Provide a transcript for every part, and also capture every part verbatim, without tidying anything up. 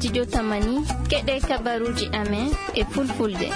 studio Tamani keɗe kabaruji amen e fulfulde.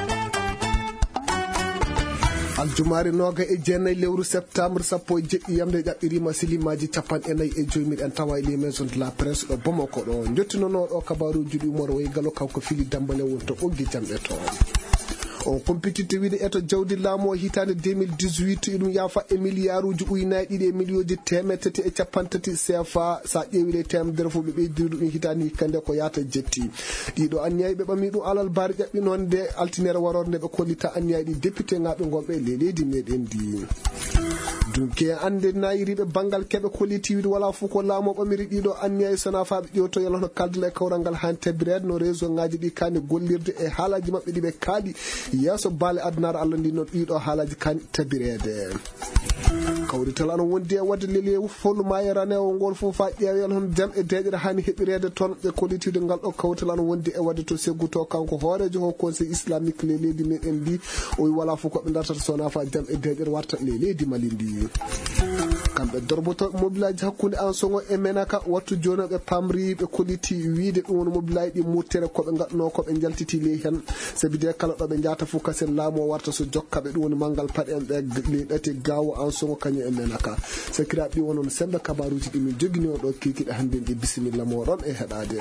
aljumare noga e jeenayi lewru septembre sappo e jeɗɗi yamde ƴaɓɓirima silimaji capanɗe nayyi e joyi miɗen tawa les maisons de la presse ɗo Bamako ɗo jottinonoɗo kabaruji ɗi umar way galo kanko Fili Dambale wonto ɓoggi jamɗe to on compétitivité wiide eto jawdi laamu o hitande deux mille dix-huit iɗum yaafa e milliard uji ujunnaje ɗiɗi e millioji temed tati e capan tati C F A sa ƴeewile temedere fof ɓe ɓeydiri ɗum hitande hikkande ko yaata jetti ɗiɗo anniyaji ɓe ɓami ɗum alal baari ƴaɓɓinonde altinere warorde ɓe kollita anniyaji ɗi député ŋaɓe gonɓe le leydi meɗen ndi dunke ande nayiriɓe banggal keɓe collectivité wala fof ko laamo ɓamiri ɗiɗo anniyaji sona faɓe ƴewto yalo hono kaldal e kawral ngal han tebrede no réseau ngaji ɗi kani gollirde e haalaji mabɓe ɗiɓe kaali yeeso baale adnare Allah ndi noon ɗiɗo haalaji kani tabirede kawrital ana wondi e wadde leli follu mayerane o ngol fof fa ƴeewel hon jam e deƴere hani heɓirede toon ɓe collectivité ngal ɗo kawrital ana wondi e wadde to seggu to kanko hoorejo ho conseil islamique le leydi meɗen ndi o wi wala fof koɓe dartata sona fa jam e deƴere warta le leydi Mali ndi kamɓe dorboto mobilaji hakkude an songo e menaka wattu joni ɓe pamri ɓe koliti wiide ɗum woni mobilaji ɗi muttere koɓe gadno koɓe jaltiti ley hen saabi de kala ɗo ɓe jata fof kasen laamu o warta so jokkaɓe ɗum woni manggal paɗe en ɓe ley ɗati gawo an songo kañum e menaka sakiraɓe ɗi wonon sembe kabaruji ɗi min jogini on ɗo kikiɗe hande ɗi bisimilla moɗon e heɗade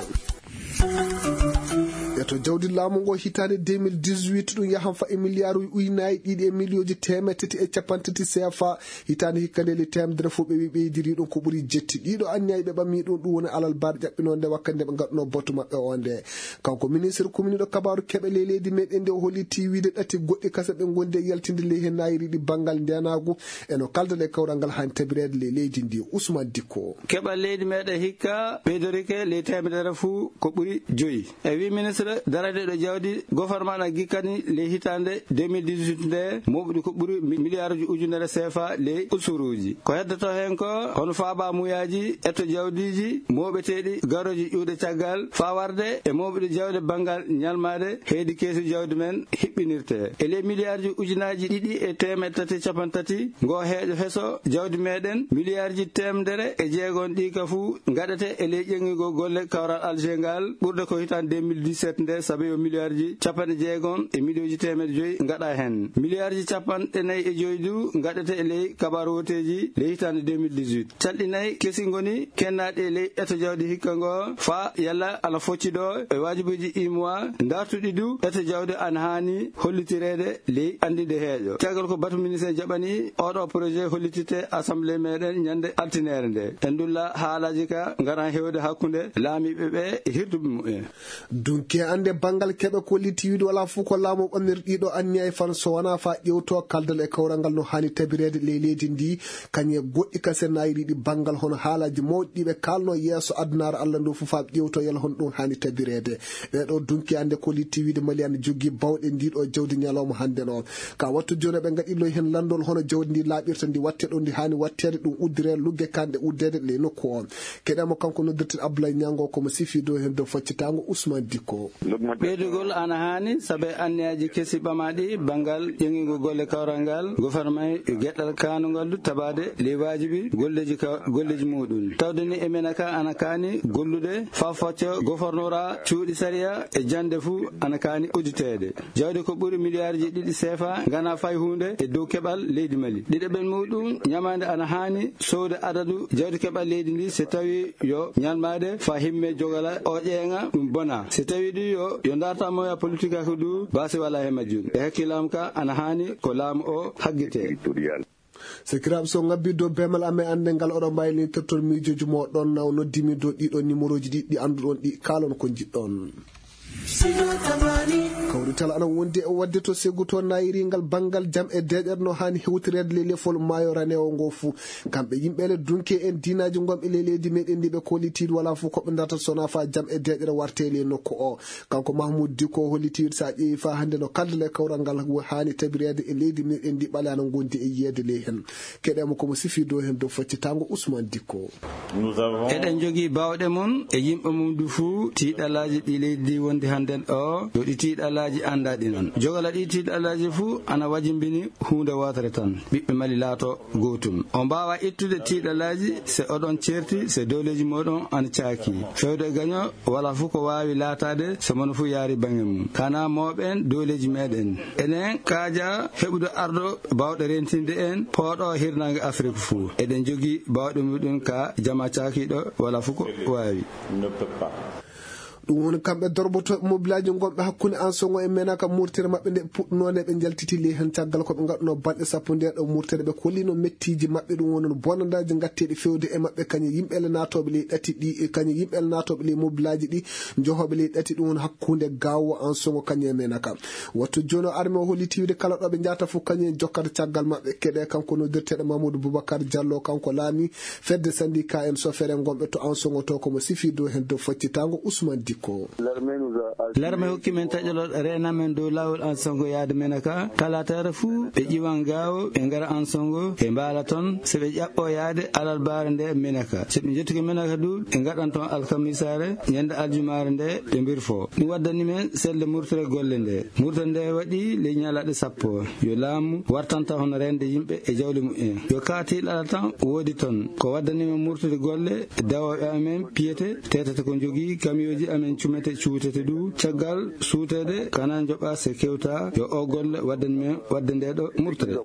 eto jawdi laamu ngo hitande deux mille dix-huit ɗum yahan fa e milliard uji ujunnaje ɗiɗi e millioji temed tati e capan tati C F A hitande hikkandeli temedere fof ɓe wi ɓeydiri ɗum ko ɓuuri jetti ɗiɗo anniyaji ɓe ɓammi ɗum ɗum woni alal baɗe ƴaɓɓinonde wakkande ɓe gadduno bottu maɓɓe o nde kanko ministre commune ɗo kabaru keɓe ley leydi meɗen nde o holliti wiide ɗati goɗɗi kase ɓe gondi e yaltinde ley hen nayiri ɗi banggal ndenagu eno kaldale kawral ngal han tabirede ley leydi ndi Ousmane Dicko keɓal leydi meɗen hikka ɓeydorike ley temedere fuu ko ɓuuri joyi e wi ministre darade ɗo jawdi gouvernement na gikkani ley hitande deux mille dix-huit nde moɓuɗi ko ɓuuri milliard ji ujunere C F A ley usuruji ko heddoto hen ko hono faaba muyaji etto jawdiji moɓeteɗi garoji ƴuuɗe caggal fa warde e moɓuɗi jawde banggal ñalmade heedi keesu jawdi men hiɓɓinirte e ley milliard ji ujunaji ɗiɗi e temed tati capan tati ngo heeƴo heeso jawdi meɗen milliard ji temedere e jeegon ɗi ka fuu gaɗete e ley ƴeŋigo golle kawral Alger ngal ɓurde ko hitande deux mille dix-sept nde sabi o milliard ji capanɗe jeegon e million ji temedde joyi gaɗa hen milliard ji capanɗe nayyi e joyi du gaɗete e ley kabaru woteji ley hitande deux mille dix-huit calɗi nayyi kesi goni kennaɗe e ley eto jawdi hikka ngo fa yalla ala focciɗo e wajibuji imois dartuɗi du eto jawdi ana hani hollitirede ley andide heeƴo caggal ko batu ministre jaɓani oɗo projet hollitite assemblée meɗen ñande altinere nde en dulla haalaji ka garan hewde hakkude laamiɓe ɓe e hirduɓe mumen dunke ande bangal keɓe kolliti wiide wala fof ko laamu ɓamir ɗiɗo anniya e fan so wona fa ƴewto kaldal e kawral ngal no hani tabirede ley leydi ndi kañe goɗɗi kase nayiri ɗi bangal hono haalaji mawɗi ɓe kalno yeeso adnare Allah ndo fof fa ƴewto yala hono ɗum hani tabirede ɓeɗo dunki ande kolliti wiide Mali ane jogui bawɗe ndiɗo jawdi ñalawma hande noon ka wattu joni ɓe gaɗillo hen landol hono jawdi ndi laaɓirta ndi watte ɗo ndi hani wattede ɗum uddire lugge kanɗe uddede ley nokku on keɗemo kanko noddirten Abdoulaye Niango komo sifi dow hen dow faccitango Ousmane Dicko ɓeydugol ana hani saabe anniyaji kesi ɓamaɗi banggal ƴeŋigo golle kawral ngal gouvernement gueɗɗal kanugal tabade ley wajibi golleji golleji muɗum tawdeni emena ka ana kani gollude fa facco gouvernora cuuɗi saria e jande fuu ana kani uditede jawdi ko ɓuuri milliard ji ɗiɗi C F A gana fay hunde e dow keɓal leydi Mali ɗiɗo ɓen muɗum ñamade ana hani sowde adadu jawdi keɓal leydi ndi so tawi yo ñalmade fa himme jogala o ƴeeŋa ɗum bona so tawi ɗi yo yo dartamo ya politique ako du basi wala he majjum e hakkilam ka ana hani ko laamu o haggite sakiraɓe so ngabbi dow bemal amen ande ngal oɗo mbayli tertol miijoji moɗon naw noddimi dow ɗiɗo numéro ji ɗi ɗi anduɗon ɗi kalon ko jiɗɗon kawrital ana wondi e wadde to seggu to nayiringal bangal jam e deƴere no hani hewtirede ley lefol maayo ranewo ngo fuu kamɓe yimɓele dunke en dinaji gomɓe ley leydi meɗen ndi ɓe kollitiɗe wala fuu koɓe dartata sona fa jam e deƴere warte ley nokku o kanko Mahmoud Dicko hollitiɗe sa ƴeewi fa hande no kaldale kawral ngal hani tabirede e leydi meɗen ndi ɓale ana gondi e yiyede ley hen keɗemo komo sifi dow hen dow faccitango Ousmane Dicko eɗen jogui bawɗe mum e yimɓe mum du fuu tiɗalaji ɗi leydi ndi wondi handen o yo ɗi tiiɗalaji andaɗi noon jogala ɗi tiiɗalaji fuu ana wajimbini hunde wotere tan ɓiɓɓe Mali laato gotum o mbawa ittude tiiɗalaji se oɗon certi se dowleji moɗon ana caaki fewde gaño wala fuu ko wawi laatade so mono fuu yaari bange mum kana mawɓen dowleji meɗen enen kaaja heɓude arɗo bawɗe rentinde en pooɗo hirnange Afrique fuu eɗen jogui bawɗe muɗum ka jama caakiɗo wala fuu ko wawi ɗum woni kamɓe dorboto mobilaji gonɓe hakkude Ansongo e Menaka murtere maɓɓe nde puɗɗunode ɓe jaltiti li hen caggal koɓe gadduno balɗe sappo nde ɗo murtere ɓe kollino mettiji maɓɓe ɗum woni bonandaji gatteɗi fewde e maɓɓe kañum yimɓele natoɓe ley ɗati ɗi kañum yimɓele natoɓe ley mobilaji ɗi johoɓe ley ɗati ɗum woni hakkude gawo Ansongo kañum e Menaka wattu joni armé o holli tiwde kala ɗo ɓe jata foof kañum jokkata caggal maɓɓe keɗe kanko noddirteɗo Mamadou Boubacar Diallo kanko laami fedde syndicat en sofere gonɓe to Ansongo to komo sifi dow hen dow faccitango Ousmane Dikko. L'armée hokki men taƴolol rena men dow lawol Ansongo yaade Menaka kala tara fuu ɓe ƴiwan gawo ɓe ngara Ansongo ɓe mbala ton so ɓe ƴaɓɓo yaade alal bare nde Menaka so ɓe jettuki Menaka du ɓe gaɗan ton alkamisare ñande aljumare nde ɓe mbirfo ɗum waddani men selle murtere golle nde murtere nde waɗi le ñalaɗe sappo yo laamu wartanta hono rende yimɓe e jawle mumen yo kaatiɗala tan woodi ton ko waddani men murtude golle dawoɓe amen piyete tetata ko jogui kamioji amen cumete cuutete du caggal suutede kana joɓa se kewta yo o golle waddani men wadde nde ɗo murtere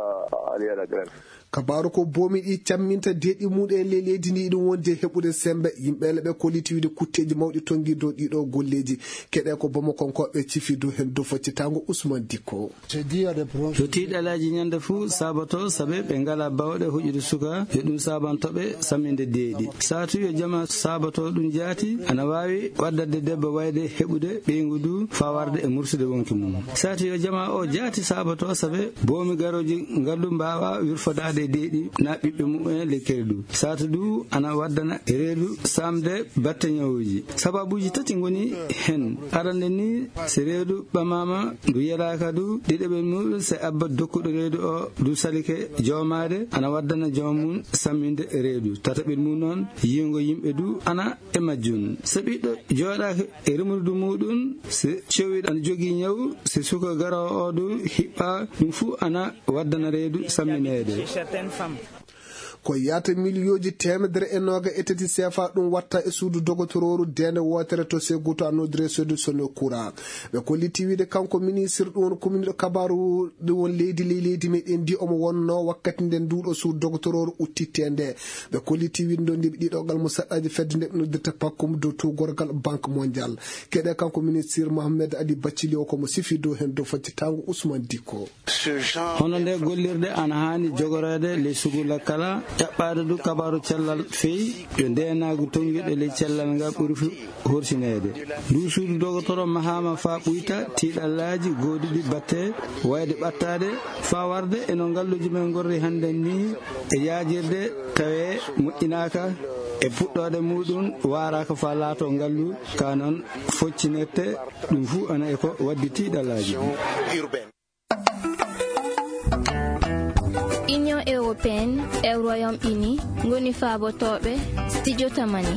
kabaru ko bomi ɗi camminta deeɗi muɗum le leydi ndi ɗum wonde heɓude sembe yimɓele ɓe kollitiwide kutteji mawɗi tongi dow ɗiɗo golleji keɗe ko bomo konkoɓe cifi dow hen dow faccitango Ousmane Dikko to tiiɗalaji ñande fuu sabato saabe ɓe ngala bawɗe huƴude suka yo ɗum sabantoɓe samminde deeɗi satu yo jama sabato ɗum jaati ana wawi waddade debbo wayde heɓude ɓeygu du fawarde e mursude wonki mum satu yo jama o jaati sabato saabe bomi garoji ngallu mbawa wirfodade deeɗi na ɓiɓɓe mumen lekkere du satu du ana waddana reedu samde batte ñawuji sababuji tati goni hen arande ni se reedu ɓamama ndu yeraka du ɗiɗeɓel muɗum se abba dokkuɗo reedu o du salike jomade ana waddana jomum samminde reedu tataɓel mum noon yingo yimɓe du ana e majjun so ɓiɗɗo joɗaka e remudu muɗum se cowiɗo ana jogui ñawu se suka garowo o du hiɓɓa ɗum fuu ana waddana reedu samminede ko yata milliyoji temedere e noga e tati C F A ɗum watta e suudu dogotororu dende wotere to seguto anodire sodu sono courant ɓe kolliti wiide kanko ministre ɗum won commune ɗo kabaru ɗum won leydi ley leydi meɗen ndi omo wonno wakkati nden nduɗo suudu dogotororu uttitte nde ɓe kolliti wiide ndo ndiɓe ɗiɗogal mo saɗɗaji fedde nde ɓe noddirta pakkum dow tugorgal banque mondial keɗe kanko ministre Mohamed Ali Bathily o komo sifi dow hen dow faccitango Ousmane Dikko hono nde gollirde ana hani jogorede ley sugula kala ƴaɓɓade du kabaru cellal feyi yo ndenagu tonguiɗo ley cellal ngal ɓuuri horsinede ndu suudu dogotoro mahama fa ɓuyta tiiɗallaji goduɗi batte wayde ɓattade fa warde eno ngalluji men gorri hande ni e yaajirde tawe moƴƴinaka e puɗɗode muɗum waraka fa laato ngallu ka noon foccinette ɗum fuu ana e ko waddi tiiɗallaji Union européenne e Royaume-Uni ngoni faabotoɓe studio tamani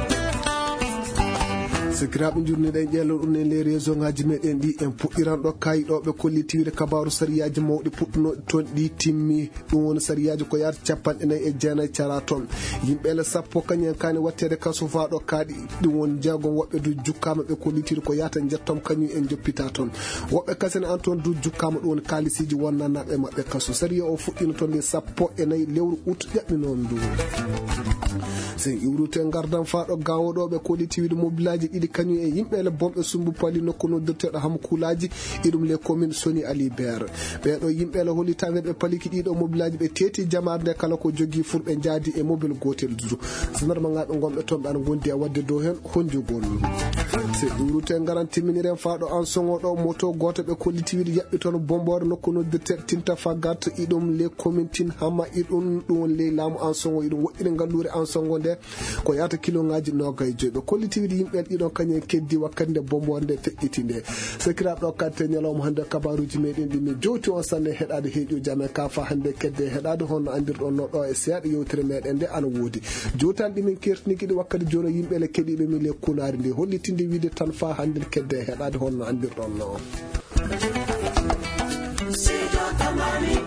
sikiraɓe jurniɗen ƴeelo ɗum ne les région ngaji meɗen ɗi en puɗɗiran ɗo kayiɗoɓe kollitiwde kabaru sariyaji mawɗi puɗɗunoɗi toon ɗi timmi ɗum woni sariyaji ko yata capanɗe nayyi e jeenayyi cara toon yimɓele sappo kañum kani wattede kaso faɗo kaaɗi ɗum woni jeegom woɓɓe du jukkama ɓe kollitiwde ko yata jettom kañum en joppita toon woɓɓe kasene an toon du jukkama ɗum woni kalisiji wonnanaɓe mabɓe kaso sariya o fuɗɗino toon nde sappo e nayyi lewru août ƴaɓɓi noon du sen iwrute gardan faɗo gawoɗoɓe kollitiwde mobilaji ɗiɗi kañum e yimɓele bomɓe sumbu pali nokku noddirteɗo ham kulaji iɗum les communes Soni Ali Ber ɓeɗo yimɓele hollitade ɓe paliki ɗiɗo mobilaji ɓe teti jamare nde kala ko jogui furɓe jaadi e mobile gotel du sanarmagaɓe gonɓe toon ɓe ana gondi e wadde dow hen honjugol se iwrute garan timminiren faɗo Ansongo ɗo moto goto ɓe kollitiwde yaɓɓi toon bombore nokku noddirteɗo tinta fagat iɗum les communes tin hamma iɗum ɗum won ley laamu Ansongo iɗum woɗɗiri ngallure Ansongo nde ko yata kiloŋaji nogaye joyi ɓe kollitiwde yimɓe ɗiɗon kañum keddi wakkati nde bombore nde feƴƴiti nde sekiraɓe ɗo kante ñalawma hande kabaruji meɗen ɗi min jowti on sanne heɗade heeƴoji amen ka fa hande kedde heɗade honno andirɗon no ɗo e seeɗa yewtere meɗen nde ana woodi jowtani ɗimin kertiniki ɗi wakkati joni yimɓele keɗiɓe min le kunari ndi hollitinde celli wiide tan fa hande kedde heɗade honno andirɗon no.